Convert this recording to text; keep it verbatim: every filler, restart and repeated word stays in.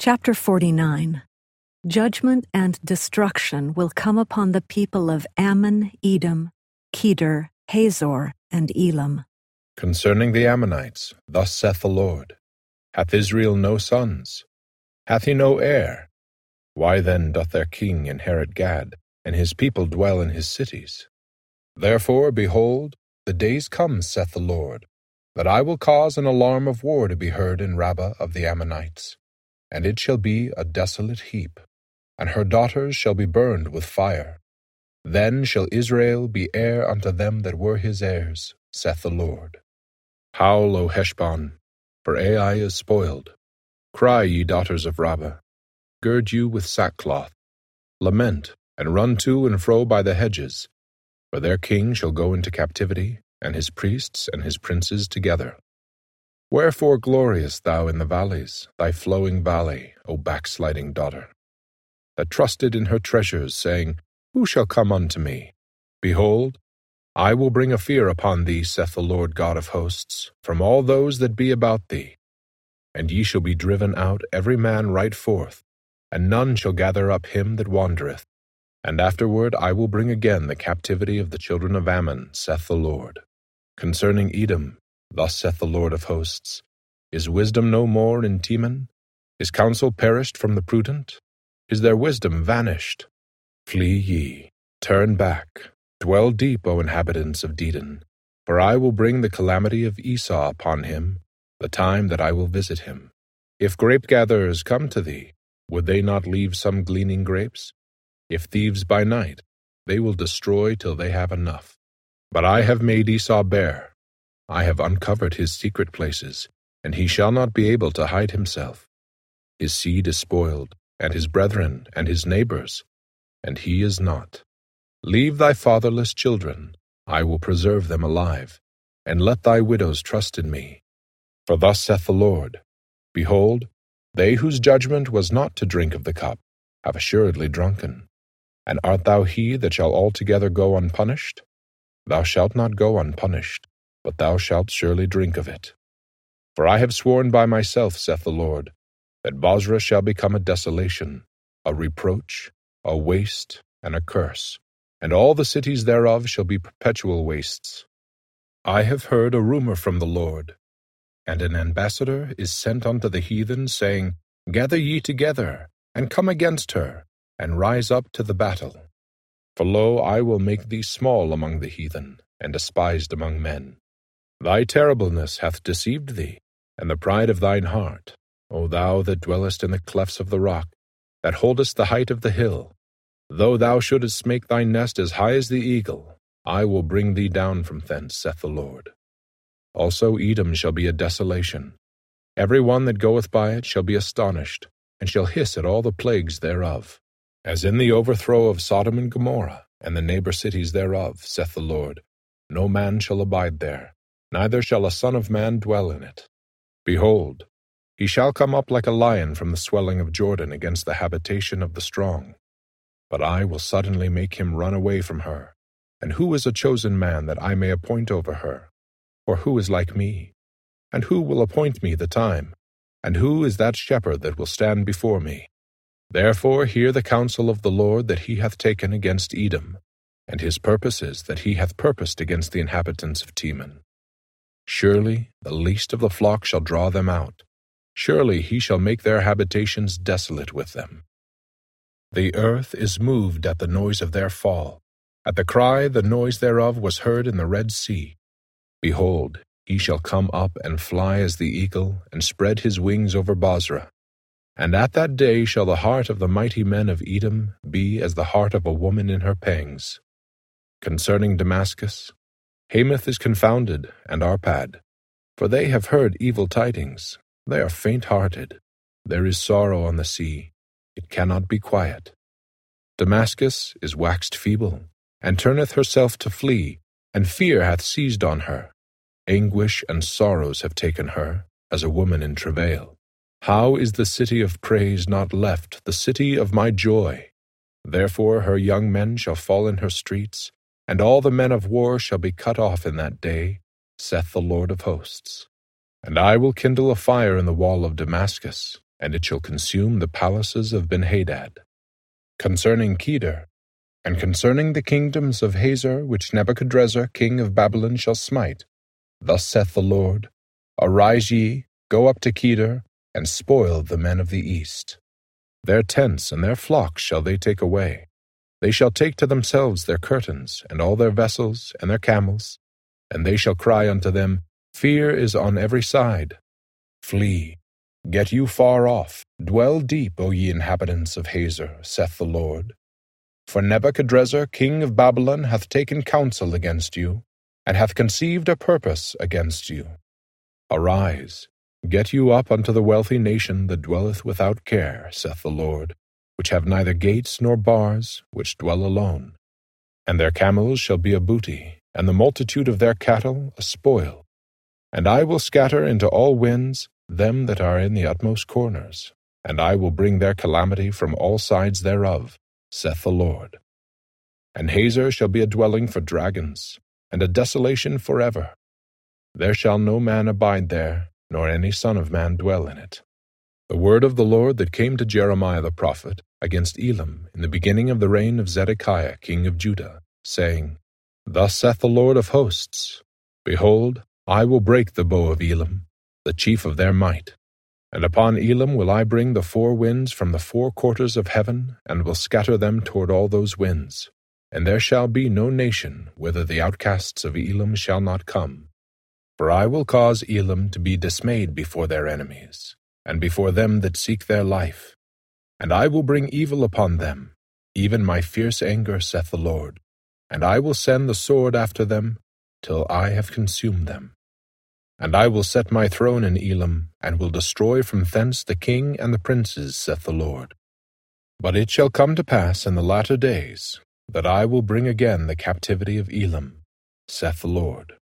Chapter forty-nine. Judgment and destruction will come upon the people of Ammon, Edom, Kedar, Hazor, and Elam. Concerning the Ammonites, thus saith the Lord, Hath Israel no sons? Hath he no heir? Why then doth their king inherit Gad, and his people dwell in his cities? Therefore, behold, the days come, saith the Lord, that I will cause an alarm of war to be heard in Rabbah of the Ammonites, and it shall be a desolate heap, and her daughters shall be burned with fire. Then shall Israel be heir unto them that were his heirs, saith the Lord. Howl, O Heshbon, for Ai is spoiled. Cry, ye daughters of Rabbah. Gird you with sackcloth. Lament, and run to and fro by the hedges, for their king shall go into captivity, and his priests and his princes together. Wherefore gloriest thou in the valleys, thy flowing valley, O backsliding daughter, that trusted in her treasures, saying, Who shall come unto me? Behold, I will bring a fear upon thee, saith the Lord God of hosts, from all those that be about thee. And ye shall be driven out every man right forth, and none shall gather up him that wandereth. And afterward I will bring again the captivity of the children of Ammon, saith the Lord. Concerning Edom, thus saith the Lord of hosts, Is wisdom no more in Teman? Is counsel perished from the prudent? Is their wisdom vanished? Flee ye, turn back, dwell deep, O inhabitants of Dedan, for I will bring the calamity of Esau upon him, the time that I will visit him. If grape-gatherers come to thee, would they not leave some gleaning grapes? If thieves by night, they will destroy till they have enough. But I have made Esau bare. I have uncovered his secret places, and he shall not be able to hide himself. His seed is spoiled, and his brethren, and his neighbors, and he is not. Leave thy fatherless children, I will preserve them alive, and let thy widows trust in me. For thus saith the Lord, Behold, they whose judgment was not to drink of the cup have assuredly drunken. And art thou he that shall altogether go unpunished? Thou shalt not go unpunished, but thou shalt surely drink of it. For I have sworn by myself, saith the Lord, that Bozrah shall become a desolation, a reproach, a waste, and a curse, and all the cities thereof shall be perpetual wastes. I have heard a rumor from the Lord, and an ambassador is sent unto the heathen, saying, Gather ye together, and come against her, and rise up to the battle. For lo, I will make thee small among the heathen, and despised among men. Thy terribleness hath deceived thee, and the pride of thine heart, O thou that dwellest in the clefts of the rock, that holdest the height of the hill. Though thou shouldest make thy nest as high as the eagle, I will bring thee down from thence, saith the Lord. Also Edom shall be a desolation. Every one that goeth by it shall be astonished, and shall hiss at all the plagues thereof. As in the overthrow of Sodom and Gomorrah, and the neighbor cities thereof, saith the Lord, no man shall abide there, neither shall a son of man dwell in it. Behold, he shall come up like a lion from the swelling of Jordan against the habitation of the strong. But I will suddenly make him run away from her. And who is a chosen man that I may appoint over her? Or who is like me? And who will appoint me the time? And who is that shepherd that will stand before me? Therefore hear the counsel of the Lord that he hath taken against Edom, and his purposes that he hath purposed against the inhabitants of Teman. Surely the least of the flock shall draw them out. Surely he shall make their habitations desolate with them. The earth is moved at the noise of their fall. At the cry the noise thereof was heard in the Red Sea. Behold, he shall come up and fly as the eagle, and spread his wings over Bozrah. And at that day shall the heart of the mighty men of Edom be as the heart of a woman in her pangs. Concerning Damascus, Hamath is confounded, and Arpad, for they have heard evil tidings. They are faint-hearted. There is sorrow on the sea. It cannot be quiet. Damascus is waxed feeble, and turneth herself to flee, and fear hath seized on her. Anguish and sorrows have taken her, as a woman in travail. How is the city of praise not left, the city of my joy? Therefore her young men shall fall in her streets, and all the men of war shall be cut off in that day, saith the Lord of hosts. And I will kindle a fire in the wall of Damascus, and it shall consume the palaces of Benhadad. Concerning Kedar, and concerning the kingdoms of Hazor, which Nebuchadrezzar king of Babylon shall smite, thus saith the Lord, Arise ye, go up to Kedar, and spoil the men of the east. Their tents and their flocks shall they take away. They shall take to themselves their curtains, and all their vessels, and their camels, and they shall cry unto them, Fear is on every side. Flee, get you far off, dwell deep, O ye inhabitants of Hazor, saith the Lord. For Nebuchadrezzar king of Babylon hath taken counsel against you, and hath conceived a purpose against you. Arise, get you up unto the wealthy nation that dwelleth without care, saith the Lord, which have neither gates nor bars, which dwell alone. And their camels shall be a booty, and the multitude of their cattle a spoil. And I will scatter into all winds them that are in the utmost corners, and I will bring their calamity from all sides thereof, saith the Lord. And Hazor shall be a dwelling for dragons, and a desolation forever. There shall no man abide there, nor any son of man dwell in it. The word of the Lord that came to Jeremiah the prophet against Elam in the beginning of the reign of Zedekiah king of Judah, saying, Thus saith the Lord of hosts, Behold, I will break the bow of Elam, the chief of their might. And upon Elam will I bring the four winds from the four quarters of heaven, and will scatter them toward all those winds. And there shall be no nation whither the outcasts of Elam shall not come. For I will cause Elam to be dismayed before their enemies, and before them that seek their life. And I will bring evil upon them, even my fierce anger, saith the Lord. And I will send the sword after them, till I have consumed them. And I will set my throne in Elam, and will destroy from thence the king and the princes, saith the Lord. But it shall come to pass in the latter days, that I will bring again the captivity of Elam, saith the Lord.